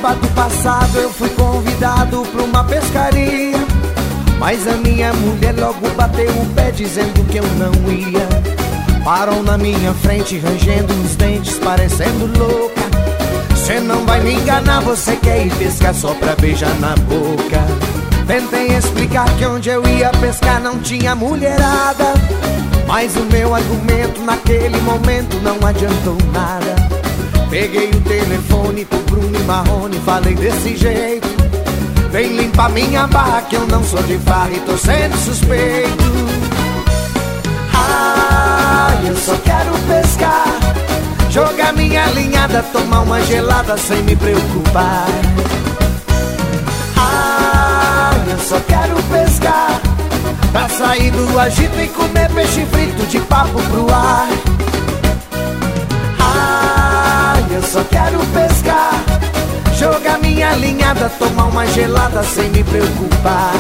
Sábado passado eu fui convidado pra uma pescaria, mas a minha mulher logo bateu o pé dizendo que eu não ia. Parou na minha frente rangendo os dentes parecendo louca. Cê não vai me enganar, você quer ir pescar só pra beijar na boca. Tentei explicar que onde eu ia pescar não tinha mulherada, mas o meu argumento naquele momento não adiantou nada. Peguei o telefone pro Bruno e Marrone, falei desse jeito: vem limpar minha barra que eu não sou de farra e tô sendo suspeito. Ah, eu só quero pescar, jogar minha linhada, tomar uma gelada sem me preocupar. Ah, eu só quero pescar, pra sair do agito e comer peixe frito de papo pro ar. Ah, eu só quero pescar, jogar minha linhada, tomar uma gelada sem me preocupar.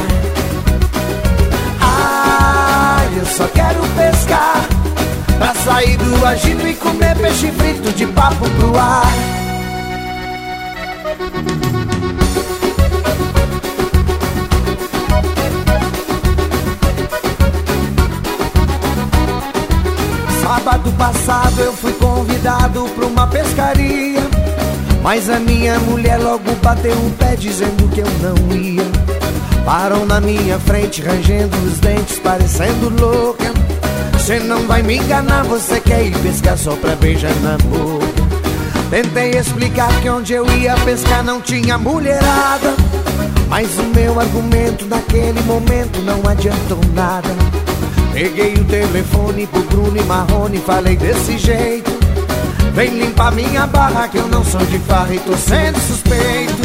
Ah, eu só quero pescar, pra sair do agito e comer peixe frito de papo pro ar. Sábado passado eu fui convidado pra uma pescaria, mas a minha mulher logo bateu o pé dizendo que eu não ia. Parou na minha frente rangendo os dentes parecendo louca. Cê não vai me enganar, você quer ir pescar só pra beijar na boca. Tentei explicar que onde eu ia pescar não tinha mulherada, mas o meu argumento naquele momento não adiantou nada. Peguei o telefone pro Bruno e Marrone, falei desse jeito: vem limpar minha barra que eu não sou de farra e tô sendo suspeito.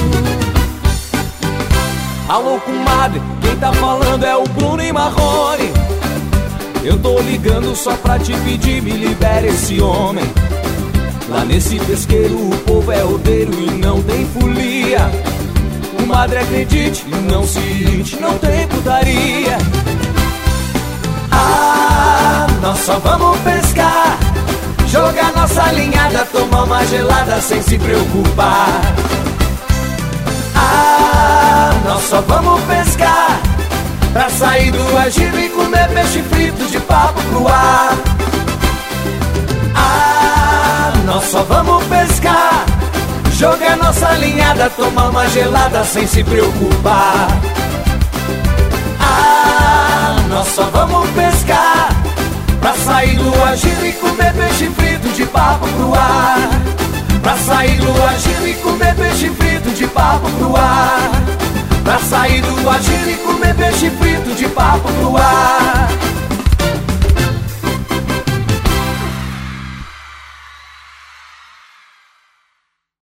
Alô, comadre, quem tá falando é o Bruno e Marrone. Eu tô ligando só pra te pedir, me libera esse homem. Lá nesse pesqueiro o povo é rodeiro e não tem folia. Comadre, acredite, não se irrite, não tem putaria. Ah, nós só vamos pescar, jogar nossa linhada, tomar uma gelada sem se preocupar. Ah, nós só vamos pescar, pra sair do agito e comer peixe frito de papo pro ar. Ah, nós só vamos pescar, jogar nossa linhada, tomar uma gelada sem se preocupar. Ah, nós só vamos pescar, pra sair do agito e comer peixe frito de papo pro ar. Pra sair do agito e comer peixe frito de papo pro ar. Pra sair do agito e comer peixe frito de papo pro ar.